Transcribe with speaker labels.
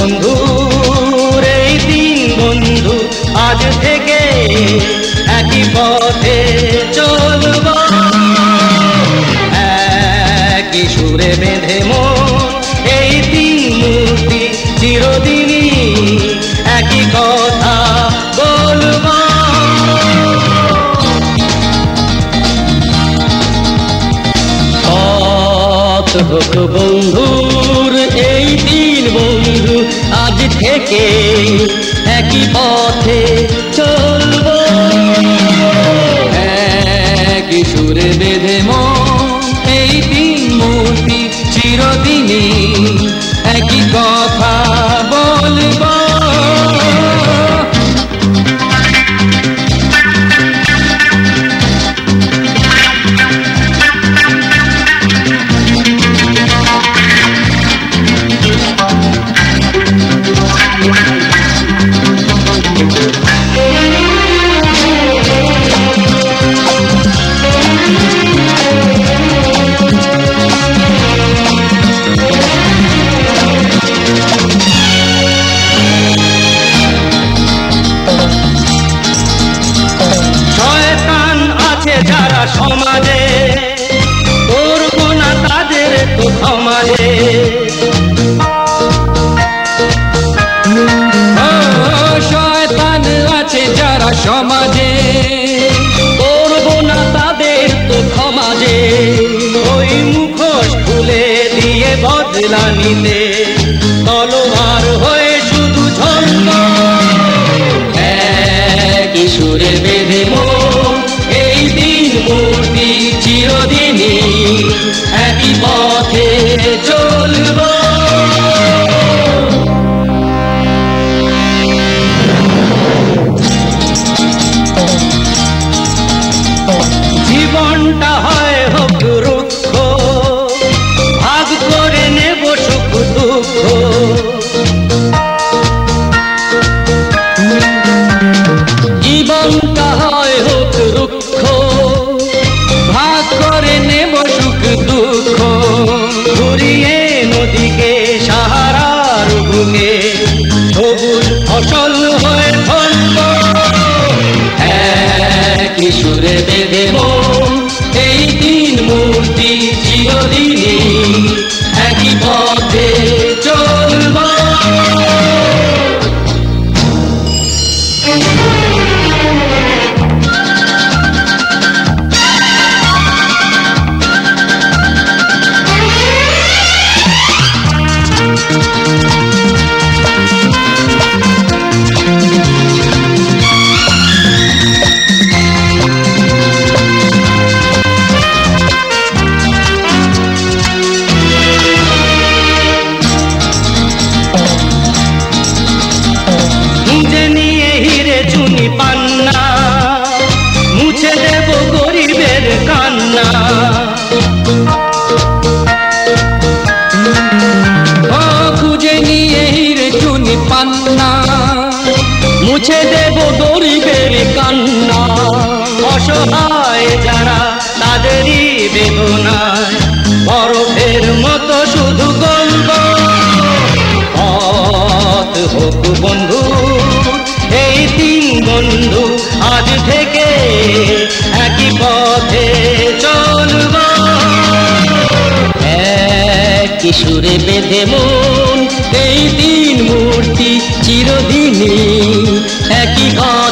Speaker 1: বন্ধুর এই তিন বন্ধু আজ থেকে একই পথে চলব, একই সুরে বেঁধে মন এই তিন মূর্তি চিরদিনই একই কথা বলব। পথ হোক বন্ধুর এই তিন বন্ধু আজ থেকে একই পথে চলব, একই সুরে বেঁধে মন এই তিন মূর্তি চিরদিনই একই কথা বলব। যারা সমাজে করব না তাদের তো সমাজে, শয়তান আছে যারা সমাজে করব না তাদের তো সমাজে, ওই মুখোশ খুলে দিয়ে বদলা নিতে তলোয়ার হয়ে শুধু ঝলক, একই সুরে বেঁধে মন এই তিন মূর্তি চিরদিনই একই পথে চলব। জীবনটা হয় হোক রুক্ষ, ভাগ করে নেব সুখ দুঃখ, জীবনটা হয় হোক রুক্ষ, ভাগ করে নেব সুখ দুঃখ, ঘুরিয়ে নদীকে সাহারার ভূমে সবুজ ফসল হয়ে ফলব, একই সুরে বেঁধে মন এই তিন মূর্তি চিরদিনই একই পথে চলব। পান্না মুছে দেব গরিবের কান্না, খুঁজে নিয়ে হিরে চুনি পান্না মুছে দেব গরিবের কান্না, অসহায় যারা তাদেরই বেদনায় বরফের মতো শুধু গল্প। পথ হোক বন্ধু এই তিন বন্ধু আজ থেকে একই পথে চলব, একই সুরে বেঁধে মন এই তিন মূর্তি চিরদিনই একই